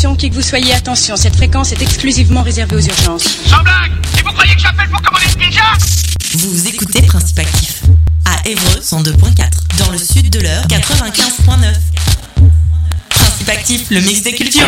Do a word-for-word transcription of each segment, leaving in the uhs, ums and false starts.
Attention, qui que vous soyez, attention, cette fréquence est exclusivement réservée aux urgences. Sans blague! Et vous croyez que j'appelle pour commander une pizza? Vous écoutez Principe Actif à Évreux cent deux point quatre, dans le sud de l'Eure quatre-vingt-quinze point neuf. Principe Actif, le mix des cultures.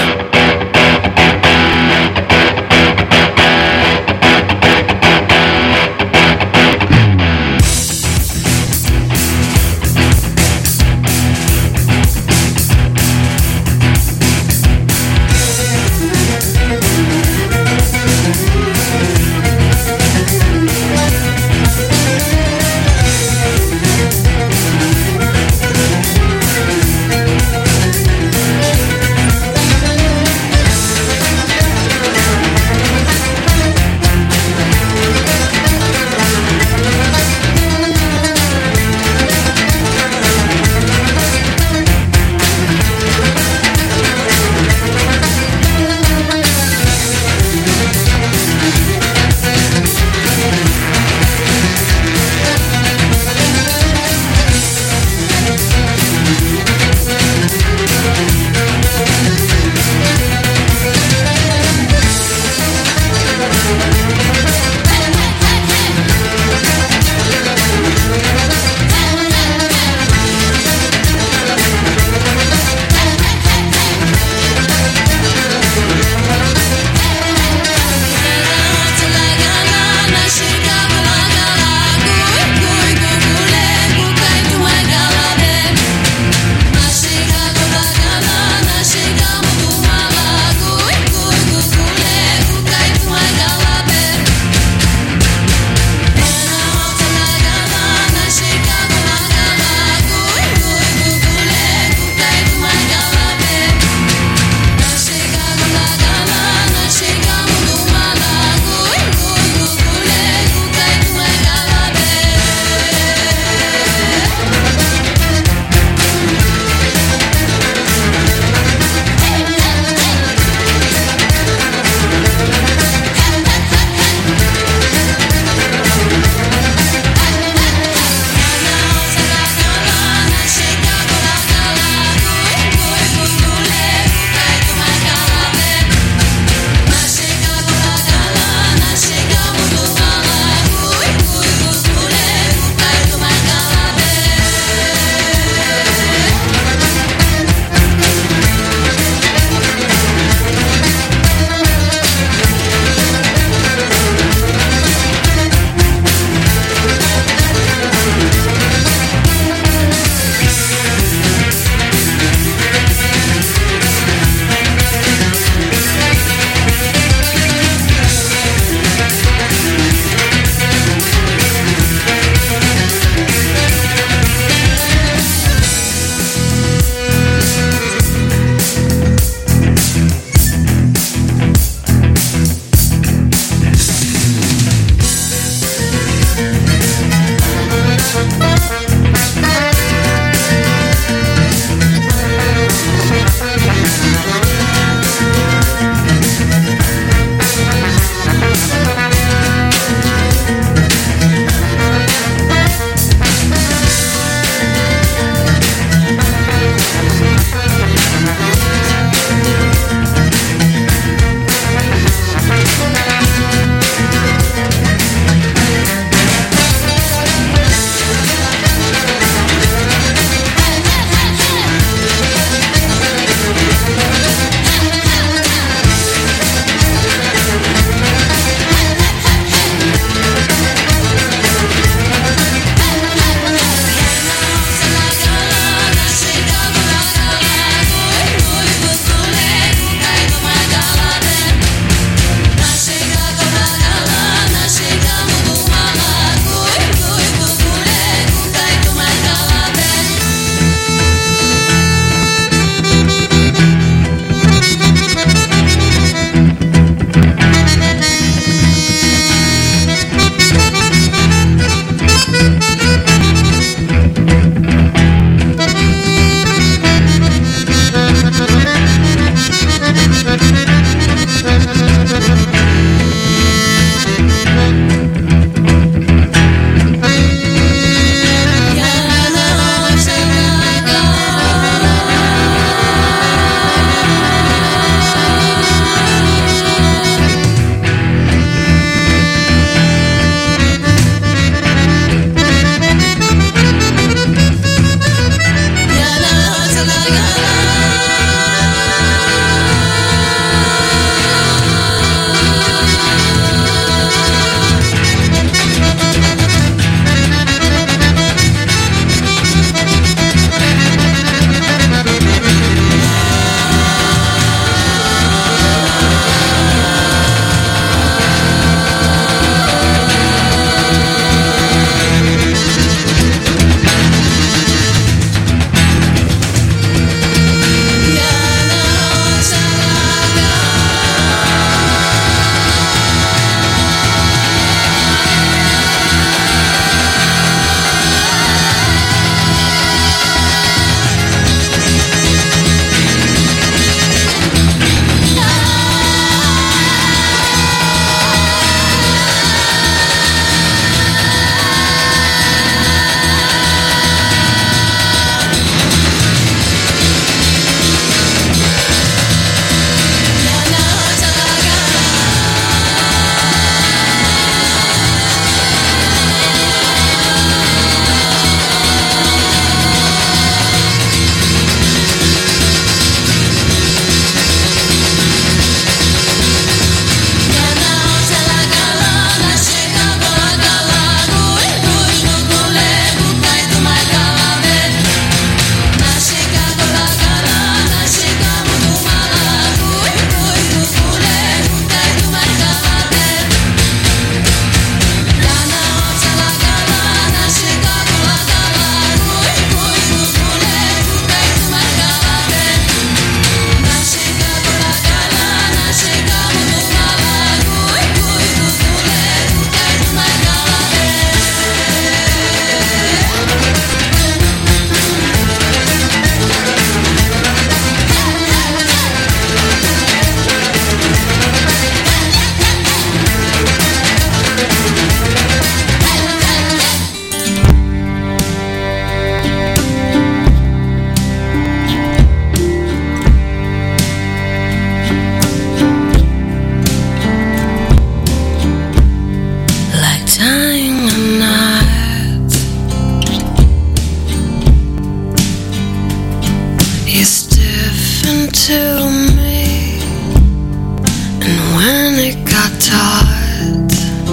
it got tight.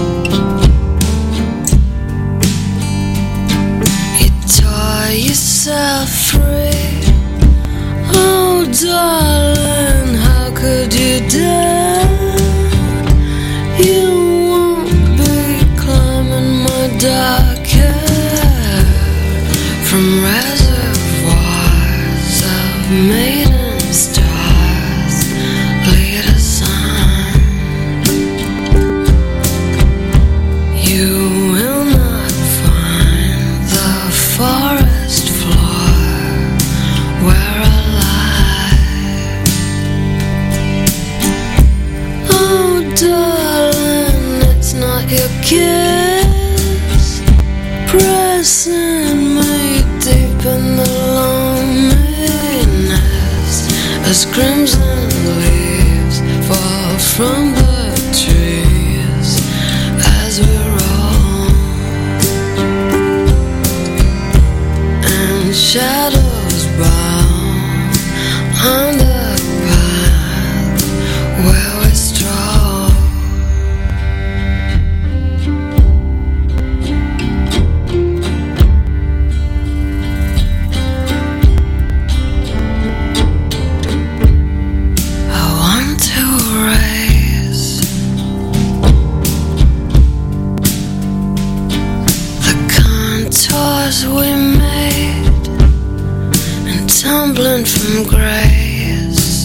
You tore yourself free. Oh, darling, how could you dare? You won't be climbing my dark hair from reservoirs of maiden stars. Lead us on. You will not find the forest floor where I lie. Oh, darling, it's not your kiss pressing me deep in the loneliness as crimson leaves fall from the trees as we roll, and shadows bow on the path where we stroll. I want to erase the contours we made and tumbling from grace.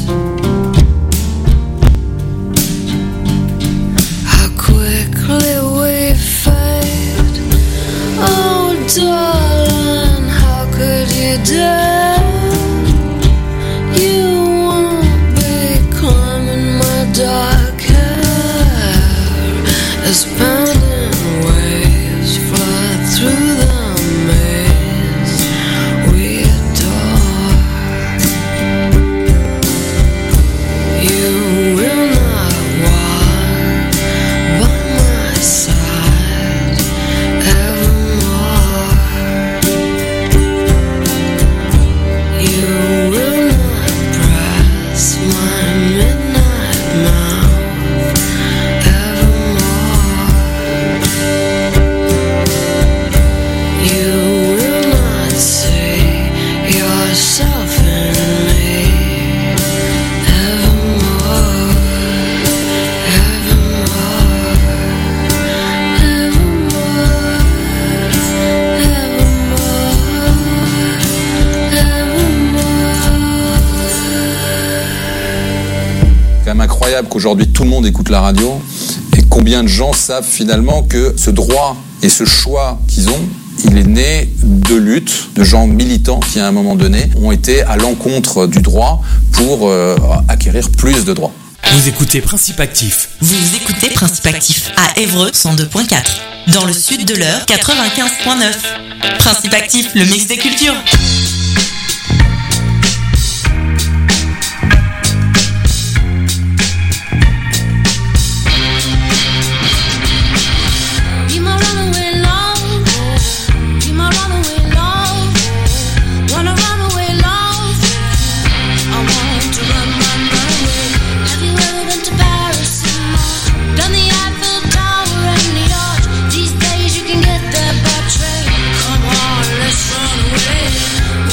How quickly we fade. Oh, darling, how could you dare? You won't be climbing my dark hair as pounding waves flood through the maze we adore. You will not walk by my side evermore. You will not press my midnight mouth evermore. You will not see yourself in me evermore, evermore, evermore, C'est quand même incroyable qu'aujourd'hui tout le monde écoute la radio et combien de gens savent finalement que ce droit et ce choix qu'ils ont, il est né de luttes, de gens militants qui à un moment donné ont été à l'encontre du droit pour euh, acquérir plus de droits. Vous écoutez Principe Actif. Vous écoutez Principe Actif à Évreux cent deux point quatre. Dans le sud de l'Eure quatre-vingt-quinze point neuf. Principe Actif, le mix des cultures. Be my runaway love, be my runaway love, wanna run away love. I want to run, run, run away. Have you ever been to Paris in March? Done the Eiffel Tower and the Arch? These days you can get there by train. Come on, let's run away.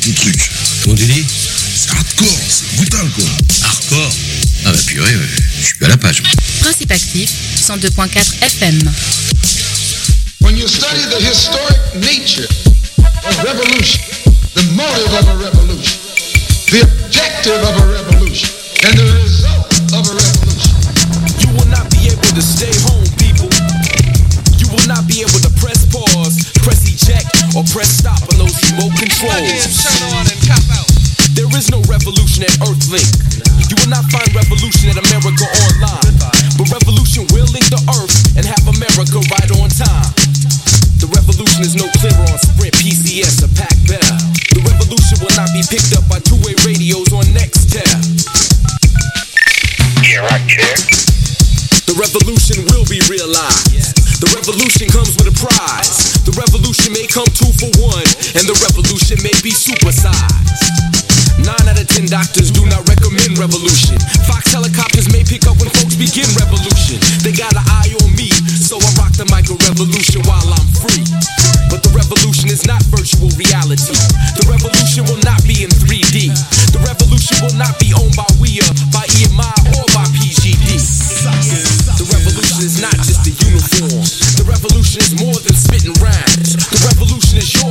ton truc. Comment tu dis? C'est hardcore, c'est brutal quoi. Hardcore? Ah bah purée, ouais, je suis à la page. Principe actif, cent deux point quatre F M. When you study the historic nature of revolution, the motive of a revolution, the objective of a revolution, and the result of a revolution, you will not be able to stay home, people. You will not be able to press pause, press eject, or press stop on those remote controls. There is no revolution at Earthlink. You will not find revolution at America Online. But revolution will link the Earth and have America right on time. The revolution is no clearer on Sprint, P C S, or Pac Bell. The revolution will not be picked up by two-way radios on Nextel. Here I care. The revolution will be realized. The revolution comes with a prize. The revolution may come two for one, and the revolution may be supersized. Nine out of ten doctors do not recommend revolution. Fox helicopters may pick up when folks begin revolution. They got an eye on me, so I rock the mic of revolution while I'm free. But the revolution is not virtual reality. The revolution will not be in three D. The revolution will not be owned by we or by E M I